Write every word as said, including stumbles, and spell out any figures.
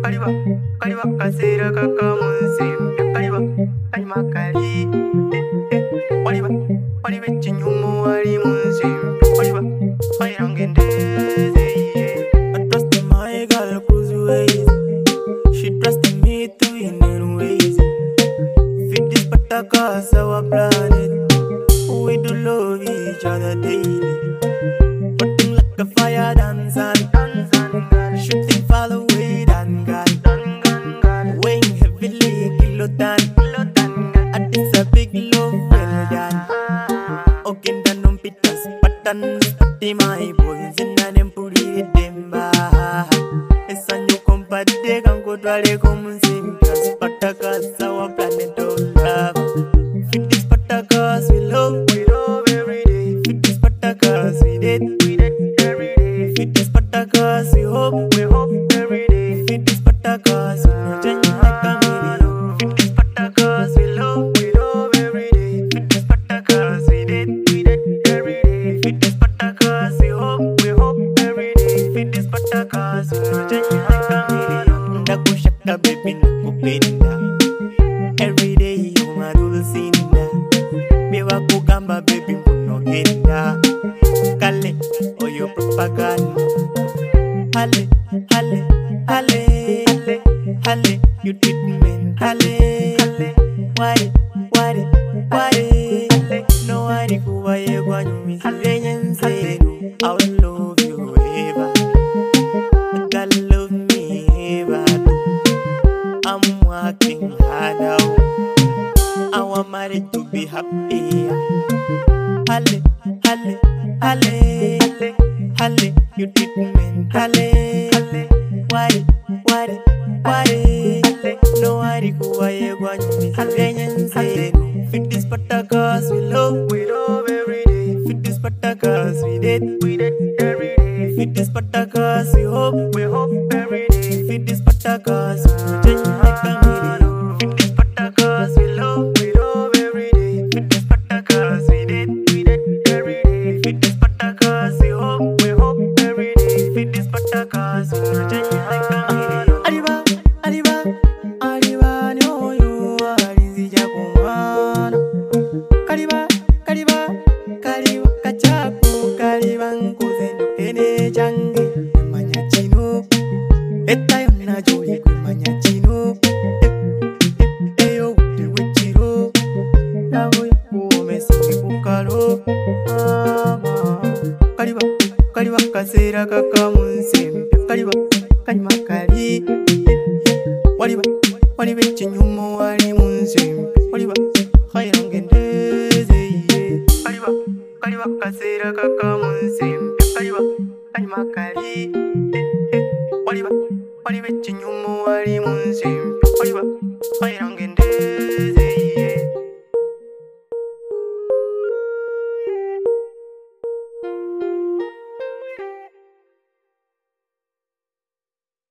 kaliba, kaliba kasera kakamunsempe, kaliba, kalima kali, eh, eh, waliba, waliba chinyumu wali munsempe, waliba, wayirangendeze, yeah. I trust my girl cruise ways, she trusted me to Indian ways. Fit this patakas our planet, we do love each other daily. Putting like a fire dance and dance and gun, shooting far away than gun, gun, gun, gun. Weighing heavily, kiloton, kiloton, gun. And it's a big love, well done. Okay, then on pitas, patterns, patti my boys in an empuri demba. It's a new company, can go to a common simple patakas, our planet of love. Fit this patakas, we love, we love every day. Fit this patakas, we did, we did every day. Fit this patakas, we hope, we hope every day. Fit this patakas, we no change like a million. Fit this patakas, we love, we love every day. Fit this patakas, we did, we did every day. Fit this patakas, we hope, we hope every day. Fit this patakas, we no change like a million. Nakushaka baby, nakupenda. Every day you my dulcinda. Bewa kugamba baby munogenda. Kale oyo propaganda. Hale, hale, hale, hale, hale. You treatment hale, hale. Why, why, why? Hale. No worry kuwaye kwa nyumi silenyense. I will love you ever. God love me ever. I'm working hard out. I want married to be happy. Halle, halle, halle, halle, halle. You treatment halle, halle. Why, why, why? Halle. No worry kuwaye kwa nyumi silenyense. Fit this patakas, we love, we love every day. Fit this patakas, we did, we did every day. Fit this patakas, we hope, we hope every day. Fit this patakas, we change like a million. Fit this patakas, we love, we love every day. Fit this patakas, we did, we did every day. Fit this patakas, we hope, we hope every day. Fit this patakas, we change like a million. Arriba, arriba, arriba, no you are easy jakumana. Kariba, kariba, kariba, kachaku, kariba, nkuzendo kene change, manya chino. Eta yona joli manya chino. Eyo utewe chiro. Lavo yaku mesingi kukalo. Ama. Kariba, kariba kasera kakamunsempe. Kariba, kalima kali. Waliba, waliba chinyumu wali munsempe. Waliba, wayirangendeze, yeah. Kaliba, kaliba kasera kakamunsempe. Kaliba, kalima kali. Eh, eh. Waliba, waliba chinyumu wali munsempe. Waliba, wayirangendeze.